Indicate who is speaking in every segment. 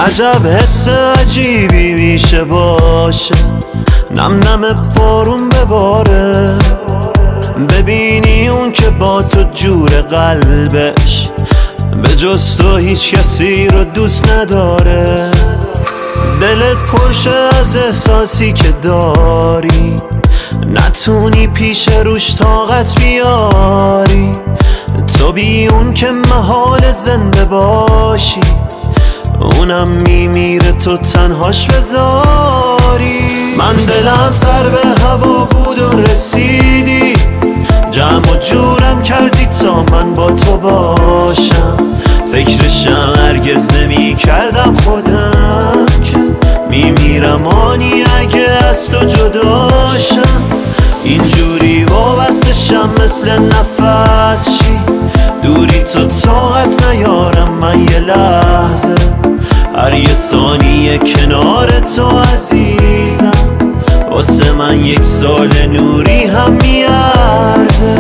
Speaker 1: عجب حس عجیبی میشه باشه، نم نم بارون بباره، ببینی اون که با تو جور قلبش به جز تو هیچ کسی رو دوست نداره. دلت پرشه از احساسی که داری، نتونی پیش روش طاقت بیاری. تو بی اون که محال زنده باشی، اونم میمیره تو تنهاش بذاری. من دلم سر به هوا بود و رسیدی، جمع و جورم کردی تا من با تو باشم. فکرشم هرگز نمی کردم خودم که میمیرم آنی اگه از تو جداشم. اینجوری وابستشم مثل نفس شی، دوری تو طاقت نیارم من یه لحظه. هر یه ثانیه کنار تو عزیزم، واسه من یک سال نوری هم میارزه.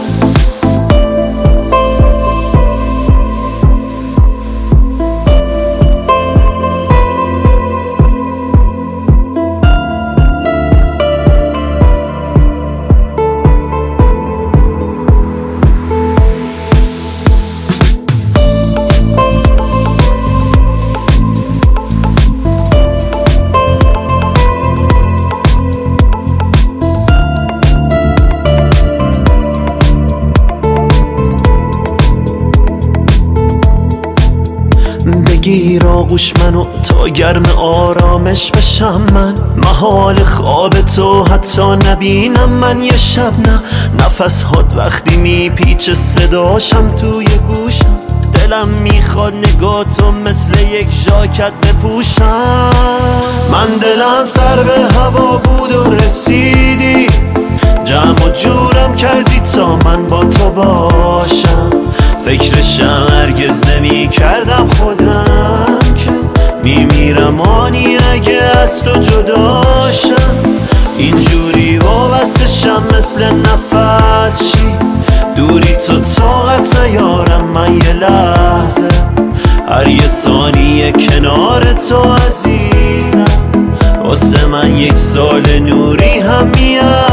Speaker 1: بگیر آغوش منو تا گرم آرامش بشم من، محال خواب تو حتی نبینم من یه شب. نه نفس هات وقتی میپیچه صداشم توی گوشم، دلم میخواد نگاه تو مثل یک ژاکت بپوشم. من دلم سر به هوا بود و رسیدی، جمع و جورم کردی تا من با تو باشم. فکرشم هرگز نمی کردم خودم که میمیرم آنی اگه از تو جداشم. اینجوری وابستشم مثل نفس شی، دوری تو طاقت نیارم من یه لحظه. هر یه ثانیه کنار تو عزیزم، واسه من یک سال نوری هم میاد.